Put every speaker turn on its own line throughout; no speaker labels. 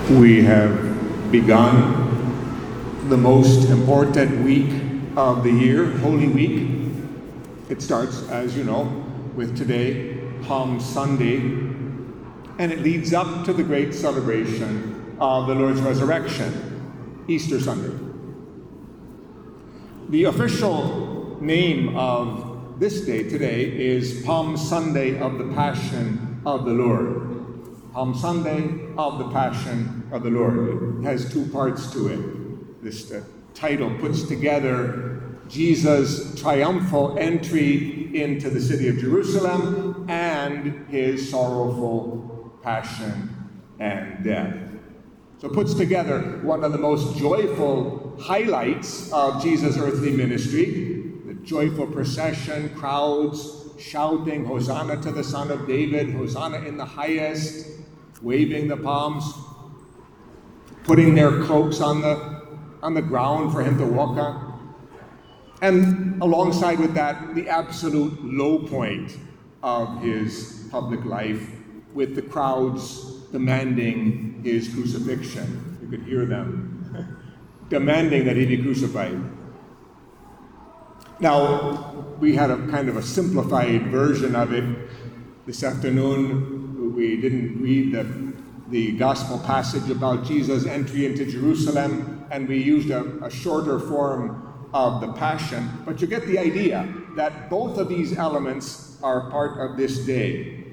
We have begun the most important week of the year, Holy Week. It starts, as you know, with today, Palm Sunday, and it leads up to the great celebration of the Lord's resurrection, Easter Sunday. The official name of this day today is Palm Sunday of the Passion of the Lord. Palm Sunday of the Passion of the Lord. It has two parts to it. This title puts together Jesus' triumphal entry into the city of Jerusalem and his sorrowful passion and death. So it puts together one of the most joyful highlights of Jesus' earthly ministry, the joyful procession, crowds shouting, Hosanna to the Son of David, Hosanna in the highest, waving the palms, putting their cloaks on the ground for him to walk on. And alongside with that, the absolute low point of his public life, with the crowds demanding his crucifixion. You could hear them demanding that he be crucified. Now, we had a kind of a simplified version of it this afternoon. We didn't read the gospel passage about Jesus' entry into Jerusalem, and we used a shorter form of the Passion. But you get the idea that both of these elements are part of this day.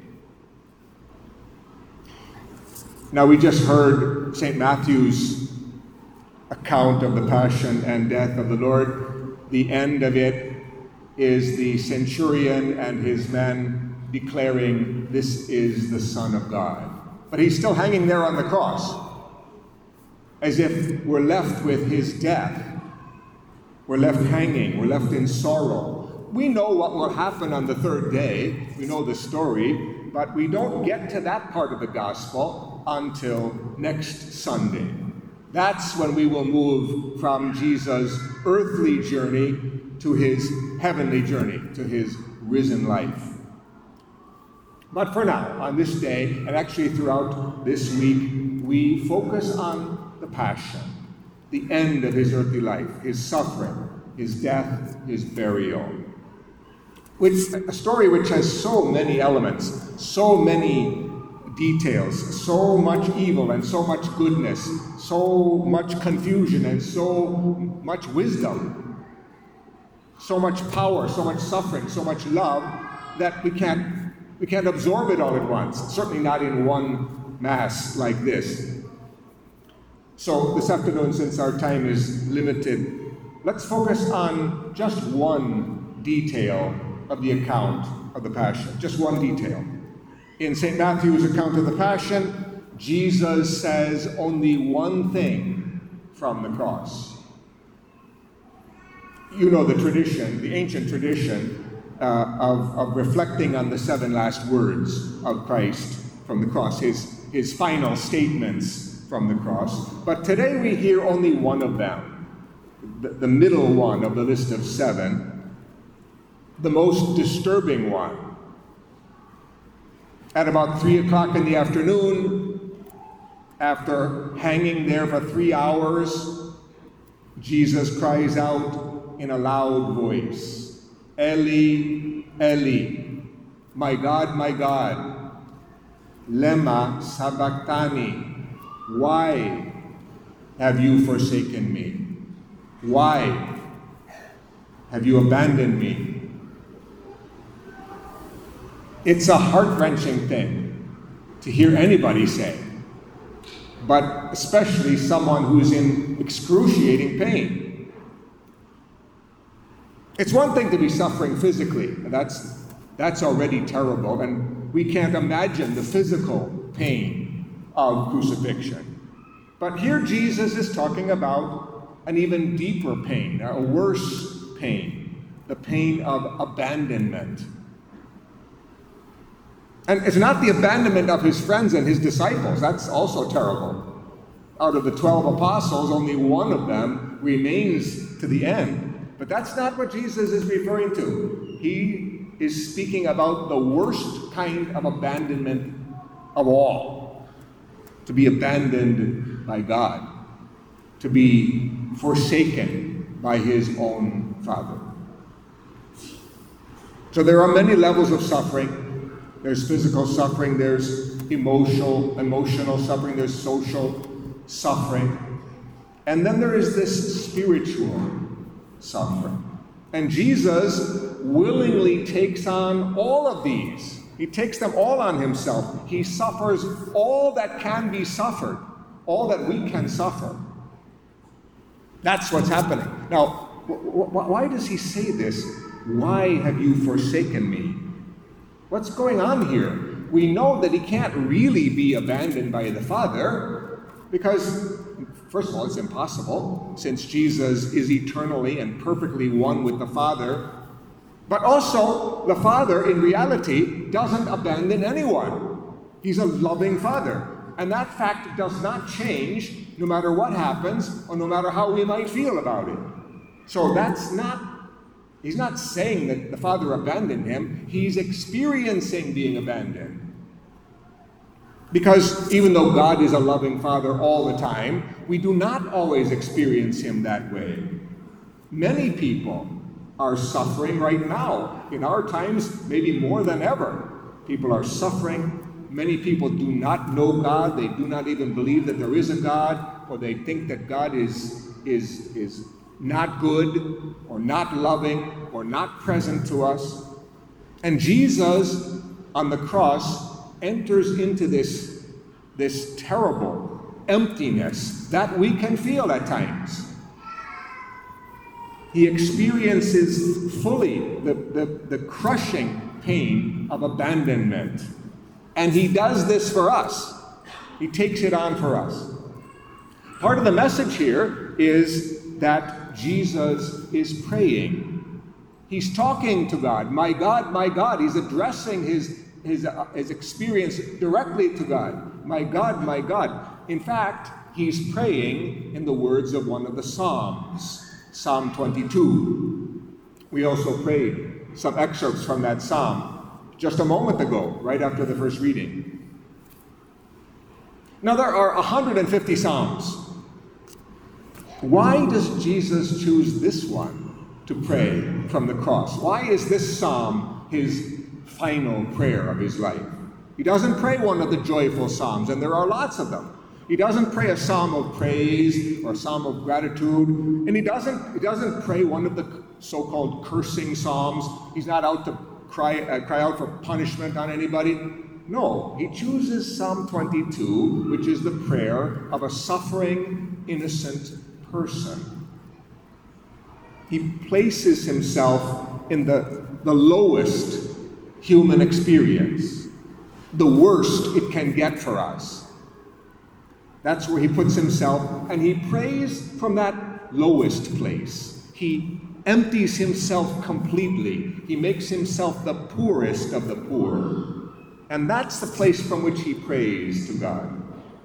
Now, we just heard St. Matthew's account of the Passion and death of the Lord. The end of it is the centurion and his men declaring, "This is the Son of God." But he's still hanging there on the cross, as if we're left with his death. We're left hanging, we're left in sorrow. We know what will happen on the third day. We know the story, but we don't get to that part of the gospel until next Sunday. That's when we will move from Jesus' earthly journey to his heavenly journey, to his risen life. But for now, on this day, and actually throughout this week, we focus on the Passion, the end of his earthly life, his suffering, his death, his burial. A story which has so many elements, so many details, so much evil and so much goodness, so much confusion and so much wisdom, so much power, so much suffering, so much love, that we can't absorb it all at once, certainly not in one Mass like this. So this afternoon, since our time is limited, let's focus on just one detail of the account of the Passion, just one detail. In St. Matthew's account of the Passion, Jesus says only one thing from the cross. You know the tradition, the ancient tradition, of reflecting on the 7 last words of Christ from the cross, his final statements from the cross. But today we hear only one of them, the middle one of the list of 7, the most disturbing one. At about 3 o'clock in the afternoon, after hanging there for 3 hours, Jesus cries out in a loud voice, Eli, Eli, my God, lema sabachthani, why have you forsaken me? Why have you abandoned me? It's a heart-wrenching thing to hear anybody say, but especially someone who's in excruciating pain. It's one thing to be suffering physically, and that's already terrible, and we can't imagine the physical pain of crucifixion. But here Jesus is talking about an even deeper pain, a worse pain, the pain of abandonment. And it's not the abandonment of his friends and his disciples. That's also terrible. Out of the 12 apostles, only one of them remains to the end. But that's not what Jesus is referring to. He is speaking about the worst kind of abandonment of all. to be abandoned by God, to be forsaken by his own Father. So there are many levels of suffering. There's physical suffering, there's emotional suffering, there's social suffering. And then there is this spiritual suffering. And Jesus willingly takes on all of these. He takes them all on himself. He suffers all that can be suffered, all that we can suffer. That's what's happening. Now, why does he say this? Why have you forsaken me? What's going on here? We know that he can't really be abandoned by the Father because, first of all, it's impossible since Jesus is eternally and perfectly one with the Father. But also, the Father, in reality, doesn't abandon anyone. He's a loving Father. And that fact does not change no matter what happens or no matter how we might feel about it. So he's not saying that the Father abandoned him. He's experiencing being abandoned. Because even though God is a loving Father all the time, we do not always experience him that way. Many people are suffering right now. In our times, maybe more than ever. People are suffering. Many people do not know God. They do not even believe that there is a God, or they think that God is not good, or not loving, or not present to us. And Jesus, on the cross, enters into this terrible emptiness that we can feel at times. He experiences fully the crushing pain of abandonment. And he does this for us. He takes it on for us. Part of the message here is that Jesus is praying. He's talking to God. My God, my God. He's addressing his experience directly to God. My God, my God. In fact, he's praying in the words of one of the Psalms. Psalm 22. We also prayed some excerpts from that psalm just a moment ago, right after the first reading. Now there are 150 psalms. Why does Jesus choose this one to pray from the cross? Why is this psalm his final prayer of his life? He doesn't pray one of the joyful psalms, and there are lots of them. He doesn't pray a psalm of praise or a psalm of gratitude, and he doesn't pray one of the so-called cursing psalms. He's not out to cry out for punishment on anybody. No, he chooses Psalm 22, which is the prayer of a suffering, innocent person. He places himself in the lowest human experience, the worst it can get for us. That's where he puts himself, and he prays from that lowest place. He empties himself completely. He makes himself the poorest of the poor. And that's the place from which he prays to God.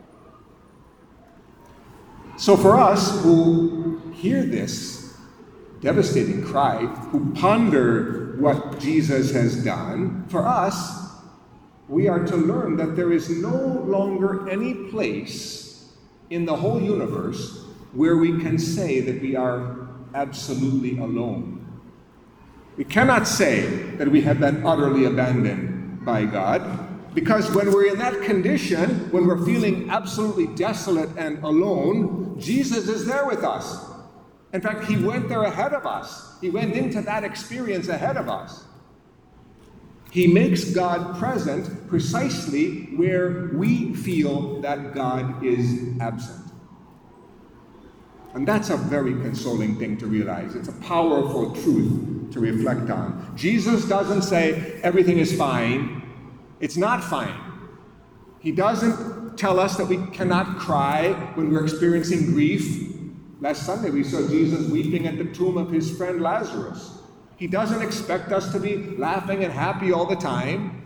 So for us who hear this devastating cry, who ponder what Jesus has done, for us, we are to learn that there is no longer any place in the whole universe where we can say that we are absolutely alone. We cannot say that we have been utterly abandoned by God, because when we're in that condition, when we're feeling absolutely desolate and alone, Jesus is there with us. In fact, he went there ahead of us. He went into that experience ahead of us. He makes God present precisely where we feel that God is absent. And that's a very consoling thing to realize. It's a powerful truth to reflect on. Jesus doesn't say everything is fine. It's not fine. He doesn't tell us that we cannot cry when we're experiencing grief. Last Sunday we saw Jesus weeping at the tomb of his friend Lazarus. He doesn't expect us to be laughing and happy all the time.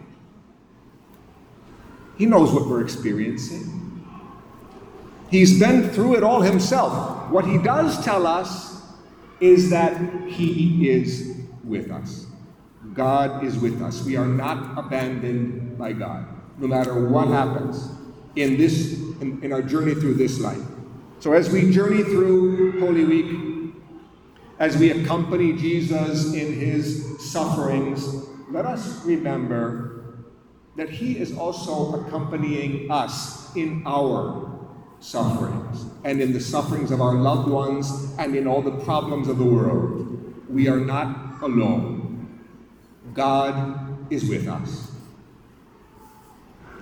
He knows what we're experiencing. He's been through it all himself. What he does tell us is that he is with us. God is with us. We are not abandoned by God, no matter what happens. in our journey through this life. So as we journey through Holy Week, as we accompany Jesus in his sufferings, let us remember that he is also accompanying us in our sufferings and in the sufferings of our loved ones and in all the problems of the world. We are not alone. God is with us.